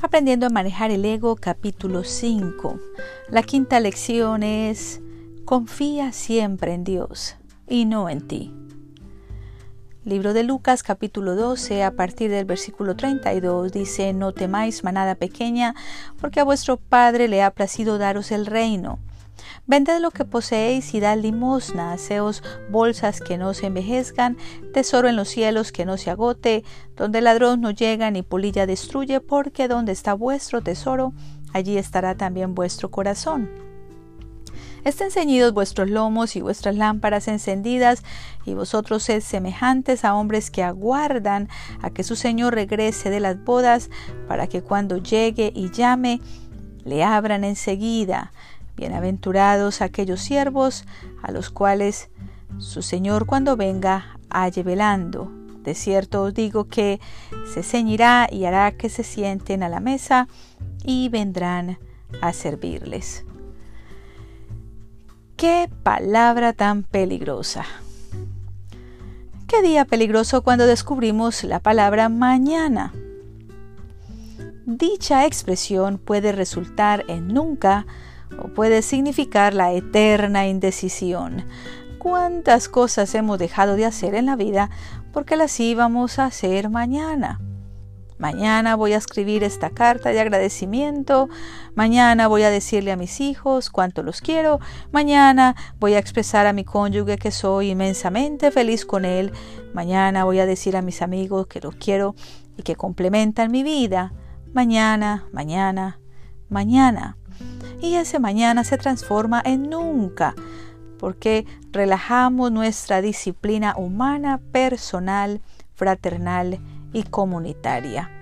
Aprendiendo a manejar el ego, capítulo 5. La quinta lección es: confía siempre en Dios y no en ti. Libro de Lucas, capítulo 12, a partir del versículo 32, dice: No temáis, manada pequeña, porque a vuestro Padre le ha placido daros el reino. Vended lo que poseéis y dad limosna, haceos bolsas que no se envejezcan, tesoro en los cielos que no se agote, donde ladrón no llega ni polilla destruye, porque donde está vuestro tesoro, allí estará también vuestro corazón. Estén ceñidos vuestros lomos y vuestras lámparas encendidas, y vosotros sed semejantes a hombres que aguardan a que su Señor regrese de las bodas, para que cuando llegue y llame, le abran enseguida. Bienaventurados aquellos siervos a los cuales su Señor cuando venga halle velando. De cierto os digo que se ceñirá y hará que se sienten a la mesa y vendrán a servirles. ¡Qué palabra tan peligrosa! ¡Qué día peligroso cuando descubrimos la palabra mañana! Dicha expresión puede resultar en nunca o puede significar la eterna indecisión. ¿Cuántas cosas hemos dejado de hacer en la vida porque las íbamos a hacer mañana? Mañana voy a escribir esta carta de agradecimiento, mañana voy a decirle a mis hijos cuánto los quiero, mañana voy a expresar a mi cónyuge que soy inmensamente feliz con él, mañana voy a decir a mis amigos que los quiero y que complementan mi vida, mañana, mañana, mañana. Y ese mañana se transforma en nunca, porque relajamos nuestra disciplina humana, personal, fraternal y comunitaria.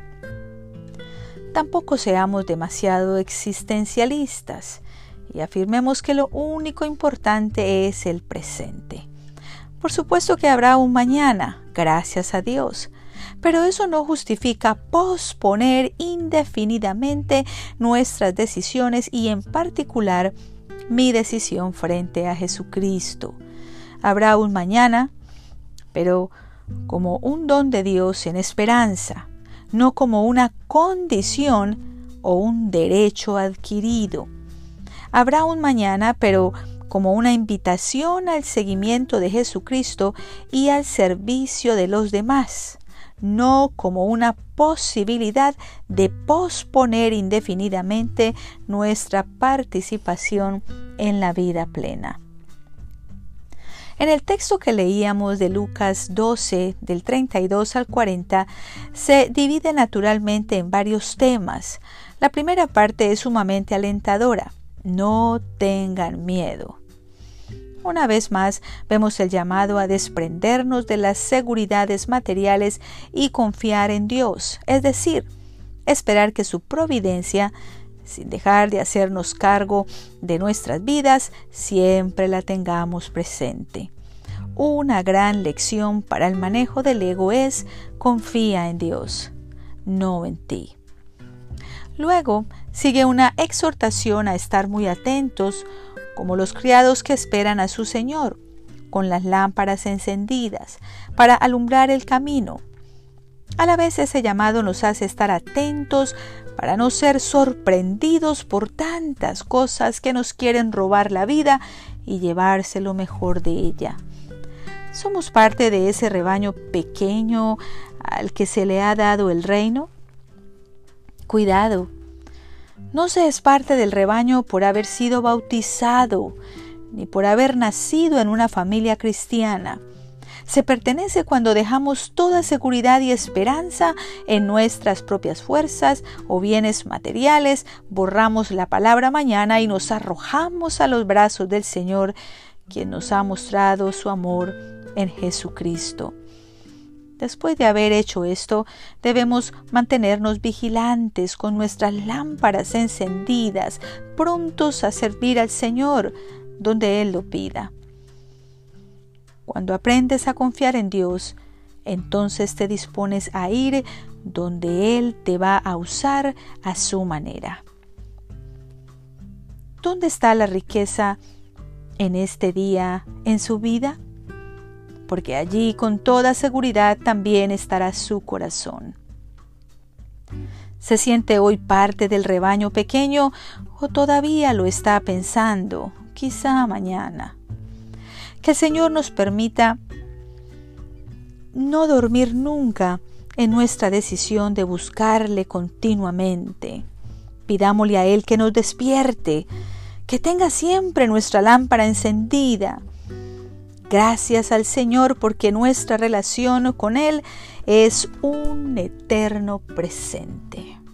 Tampoco seamos demasiado existencialistas y afirmemos que lo único importante es el presente. Por supuesto que habrá un mañana, gracias a Dios, pero eso no justifica posponer indefinidamente nuestras decisiones y en particular mi decisión frente a Jesucristo. Habrá un mañana, pero como un don de Dios en esperanza, no como una condición o un derecho adquirido. Habrá un mañana, pero como una invitación al seguimiento de Jesucristo y al servicio de los demás, no como una posibilidad de posponer indefinidamente nuestra participación en la vida plena. En el texto que leíamos de Lucas 12, del 32 al 40, se divide naturalmente en varios temas. La primera parte es sumamente alentadora: no tengan miedo. Una vez más, vemos el llamado a desprendernos de las seguridades materiales y confiar en Dios, es decir, esperar que su providencia, sin dejar de hacernos cargo de nuestras vidas, siempre la tengamos presente. Una gran lección para el manejo del ego es: confía en Dios, no en ti. Luego sigue una exhortación a estar muy atentos, como los criados que esperan a su Señor, con las lámparas encendidas, para alumbrar el camino. A la vez ese llamado nos hace estar atentos para no ser sorprendidos por tantas cosas que nos quieren robar la vida y llevarse lo mejor de ella. ¿Somos parte de ese rebaño pequeño al que se le ha dado el reino? Cuidado. No se es parte del rebaño por haber sido bautizado, ni por haber nacido en una familia cristiana. Se pertenece cuando dejamos toda seguridad y esperanza en nuestras propias fuerzas o bienes materiales, borramos la palabra mañana y nos arrojamos a los brazos del Señor, quien nos ha mostrado su amor en Jesucristo. Después de haber hecho esto, debemos mantenernos vigilantes con nuestras lámparas encendidas, prontos a servir al Señor donde Él lo pida. Cuando aprendes a confiar en Dios, entonces te dispones a ir donde Él te va a usar a su manera. ¿Dónde está la riqueza en este día en su vida? Porque allí con toda seguridad también estará su corazón. ¿Se siente hoy parte del rebaño pequeño o todavía lo está pensando? Quizá mañana. Que el Señor nos permita no dormir nunca en nuestra decisión de buscarle continuamente. Pidámosle a Él que nos despierte, que tenga siempre nuestra lámpara encendida. Gracias al Señor porque nuestra relación con Él es un eterno presente.